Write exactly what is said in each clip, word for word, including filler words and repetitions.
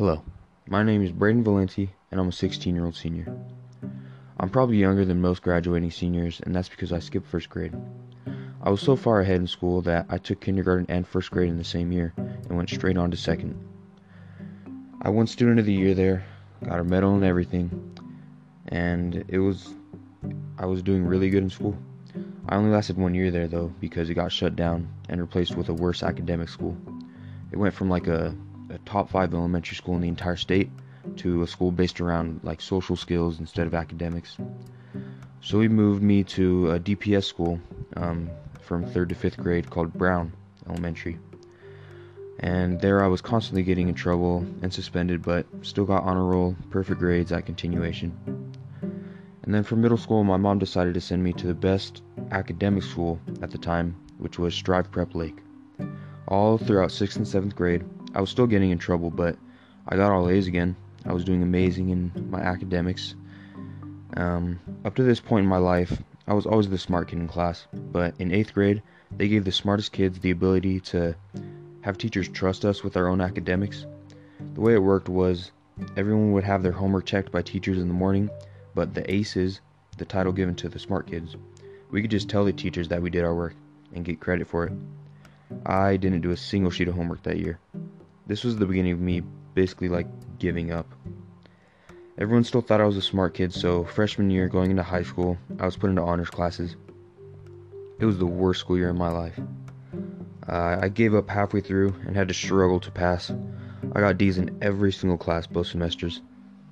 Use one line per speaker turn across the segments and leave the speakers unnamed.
Hello, my name is Braden Valenti, and I'm a sixteen-year-old senior. I'm probably younger than most graduating seniors, and that's because I skipped first grade. I was so far ahead in school that I took kindergarten and first grade in the same year, and went straight on to second. I won Student of the Year there, got a medal and everything, and it was, I was doing really good in school. I only lasted one year there though, because it got shut down and replaced with a worse academic school. It went from like a a top five elementary school in the entire state to a school based around like social skills instead of academics. So he moved me to a D P S school um, from third to fifth grade called Brown Elementary. And there I was constantly getting in trouble and suspended, but still got honor roll, perfect grades at continuation. And then for middle school, my mom decided to send me to the best academic school at the time, which was Strive Prep Lake. All throughout sixth and seventh grade, I was still getting in trouble, but I got all A's again. I was doing amazing in my academics. Um, up to this point in my life, I was always the smart kid in class, but in eighth grade, they gave the smartest kids the ability to have teachers trust us with our own academics. The way it worked was everyone would have their homework checked by teachers in the morning, but the aces, the title given to the smart kids, we could just tell the teachers that we did our work and get credit for it. I didn't do a single sheet of homework that year. This was the beginning of me basically like giving up. Everyone still thought I was a smart kid, so freshman year going into high school, I was put into honors classes. It was the worst school year of my life. Uh, I gave up halfway through and had to struggle to pass. I got D's in every single class both semesters.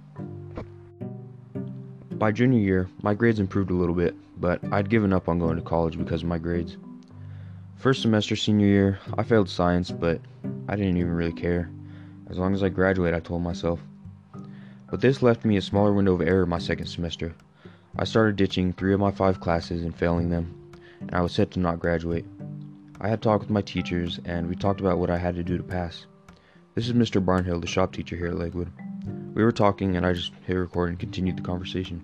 By junior year, my grades improved a little bit, but I'd given up on going to college because of my grades. First semester senior year, I failed science, but I didn't even really care. As long as I graduate, I told myself. But this left me a smaller window of error my second semester. I started ditching three of my five classes and failing them, and I was set to not graduate. I had talked with my teachers, and we talked about what I had to do to pass. This is Mister Barnhill, the shop teacher here at Lakewood. We were talking, and I just hit record and continued the conversation.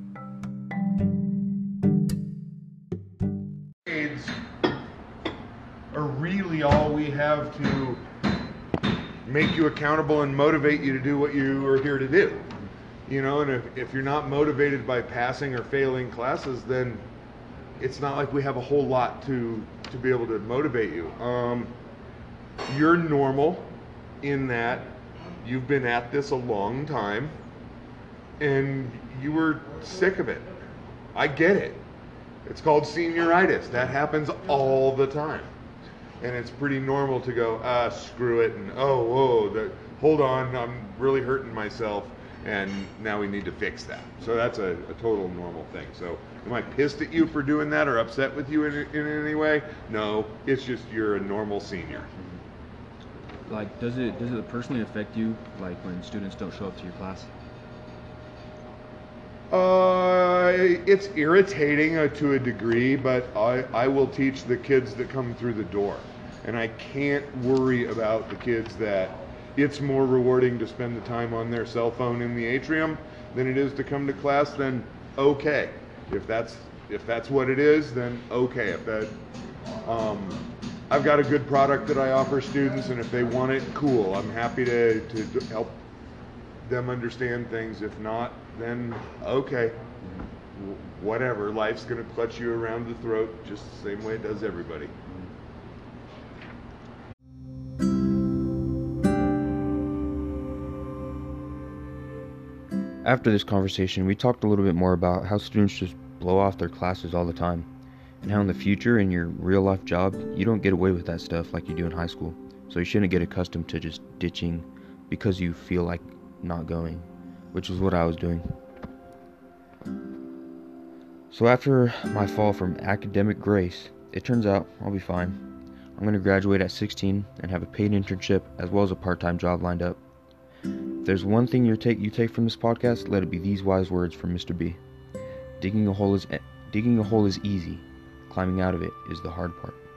Grades are really all we have to make you accountable and motivate you to do what you are here to do. You know, and if, if you're not motivated by passing or failing classes, then it's not like we have a whole lot to to be able to motivate you. Um, you're normal in that you've been at this a long time and you were sick of it. I get it. It's called senioritis. That happens all the time. And it's pretty normal to go, ah, screw it, and oh, whoa, the, hold on, I'm really hurting myself, and now we need to fix that. So that's a, a total normal thing. So am I pissed at you for doing that or upset with you in, in any way? No, it's just you're a normal senior.
Like, does it does it personally affect you, like when students don't show up to your class?
Uh, it's irritating uh, to a degree, but I, I will teach the kids that come through the door. And I can't worry about the kids that it's more rewarding to spend the time on their cell phone in the atrium than it is to come to class, then okay. If that's if that's what it is, then okay. If that, um, I've got a good product that I offer students, and if they want it, cool. I'm happy to, to help them understand things. If not, then okay. Whatever. Life's going to clutch you around the throat just the same way it does everybody.
After this conversation, we talked a little bit more about how students just blow off their classes all the time, and how in the future, in your real life job, you don't get away with that stuff like you do in high school. So you shouldn't get accustomed to just ditching because you feel like not going, which is what I was doing. So after my fall from academic grace, it turns out I'll be fine. I'm going to graduate at sixteen and have a paid internship as well as a part-time job lined up. If there's one thing you take you take from this podcast, let it be these wise words from Mister B. Digging a hole is digging a hole is easy. Climbing out of it is the hard part.